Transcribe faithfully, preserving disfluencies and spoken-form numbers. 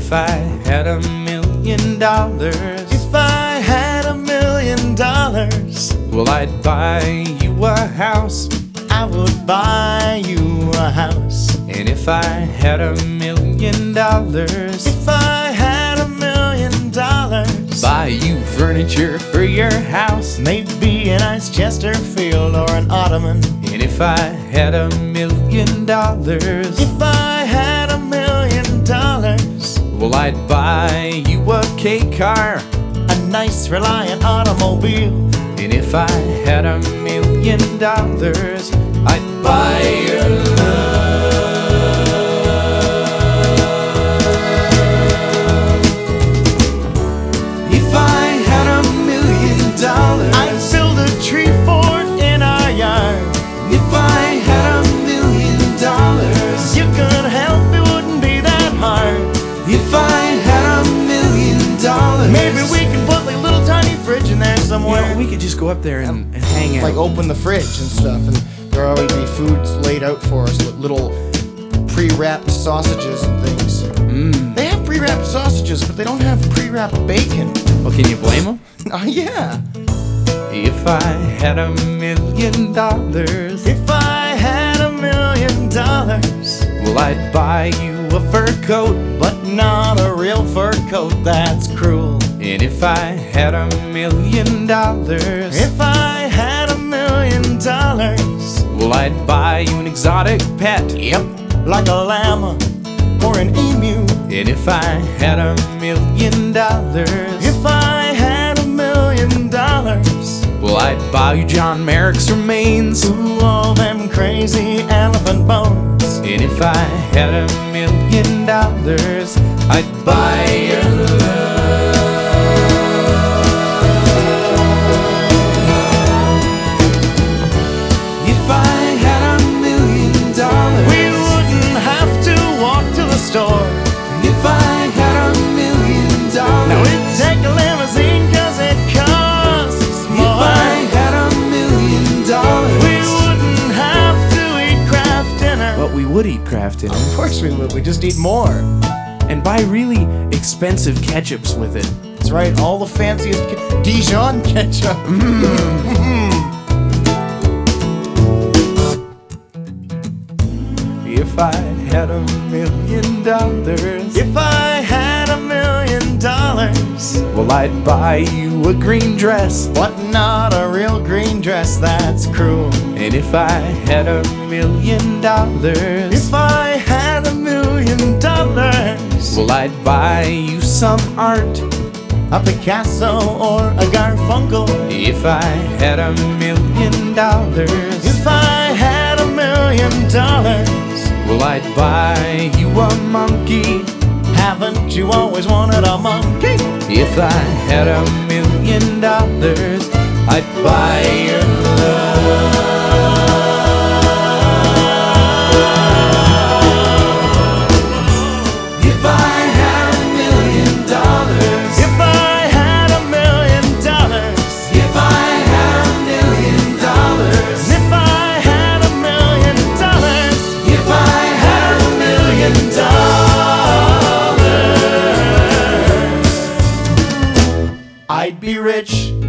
If I had a million dollars, If I had a million dollars, well, I'd buy you a house. I would buy you a house. And if I had a million dollars, If I had a million dollars, buy you furniture for your house. maybe a nice Chesterfield or an ottoman. And if I had a million dollars, If I had a million dollars, well, I'd buy you a K car. a nice Reliant automobile. And if I had a million dollars, I'd buy your love. If I had a million dollars, I'd build a tree fort in our yard. if I had a million dollars, You could help, it wouldn't be that hard. if I had a million dollars, Maybe we could put like a little tiny fridge in there you somewhere. know, we could just go up there and, and hang out. Like open the fridge and stuff, and there will always be foods laid out for us, with little pre-wrapped sausages and things. Mm. They have pre-wrapped sausages, but they don't have pre-wrapped bacon. Well, can you blame them? Oh yeah. If I had a million dollars, If I had a million dollars, well, I'd buy you a fur coat. but not a real fur coat, that's cruel. And if I had a million dollars, If I had a million dollars, well, I'd buy you an exotic pet. yep, like a llama or an emu. And if I had a million dollars, If I had a million dollars, well, I'd buy you John Merrick's remains. ooh, all them crazy elephant bones. And if I had a million dollars, I'd buy your love. If I had a million dollars, We wouldn't have to walk to the store. if I had a million dollars, Now we'd take a limousine cause it costs if more. I had a million dollars, We wouldn't have to eat Kraft dinner. but we would eat Kraft dinner Of course we would, we just eat more. and buy really expensive ketchups with it. That's right, all the fanciest ke- Dijon ketchup. If I had a million dollars, If I had a million dollars, well, I'd buy you a green dress. but not a real green dress, that's cruel. And if I had a million dollars, If I had a million dollars, well, I'd buy you some art. a Picasso or a Garfunkel. If I had a million dollars, If I had a million dollars, well, I'd buy you a monkey. haven't you always wanted a monkey? If I had a million dollars, I'd buy your love. If I had a million dollars, If I had a million dollars, if I had a million dollars, if I had a million dollars, if I had a million dollars, I'd be rich